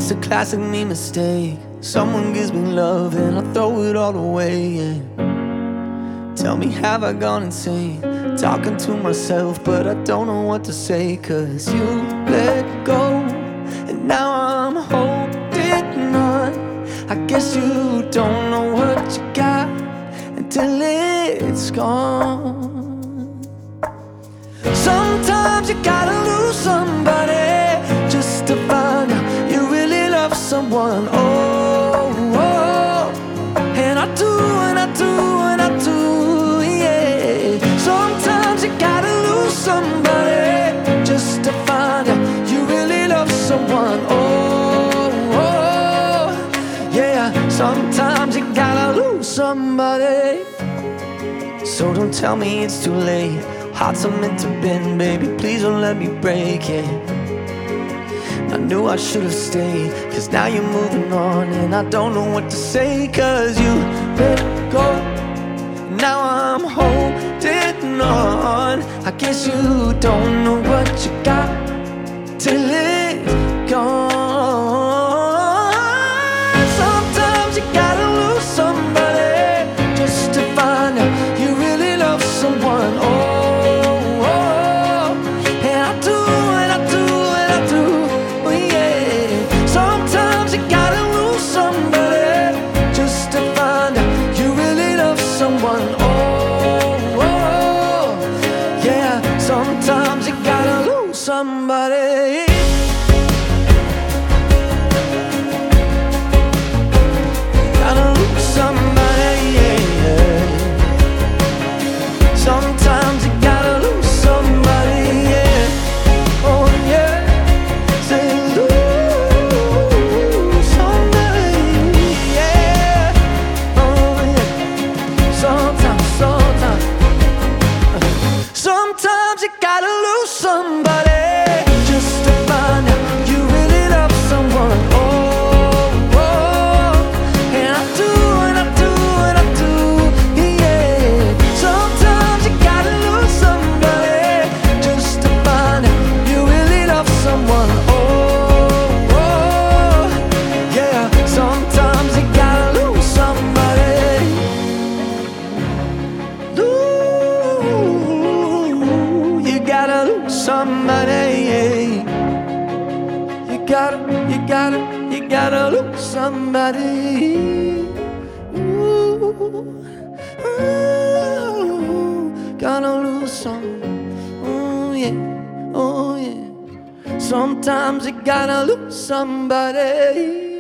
It's a classic me mistake. Someone gives me love and I throw it all away, yeah. Tell me, have I gone insane? Talking to myself, but I don't know what to say. Cause you let go, and now I'm holding on. I guess you don't know what you got until it's gone. Sometimes you gotta lose somebody just to find out you really love someone. Oh, oh. And I do, and I do, and I do, yeah. Sometimes you gotta lose somebody just to find out you really love someone. Oh, oh, yeah. Sometimes you gotta lose somebody. So don't tell me it's too late. Hearts are meant to bend, baby, please don't let me break it. I knew I should've stayed, cause now you're moving on, and I don't know what to say. Cause you let go, now I'm holding on. I guess you don't know what you got till it's gone. Sometimes you gotta lose somebody just to find out you really love someone. Oh, sometimes you gotta lose somebody. Gotta lose somebody, yeah. Sometimes you gotta lose somebody, yeah. Oh yeah. Say lose somebody, yeah. Oh yeah. Sometimes you gotta lose somebody just to find out you really love someone. Oh, oh, and I do, and I do, and I do, yeah. Sometimes you gotta lose somebody just to find out you really love someone. Oh, oh, yeah. Sometimes you gotta lose somebody. You gotta lose somebody, yeah. You gotta lose somebody. Ooh, ooh, gotta lose some. Oh yeah, oh yeah. Sometimes you gotta lose somebody.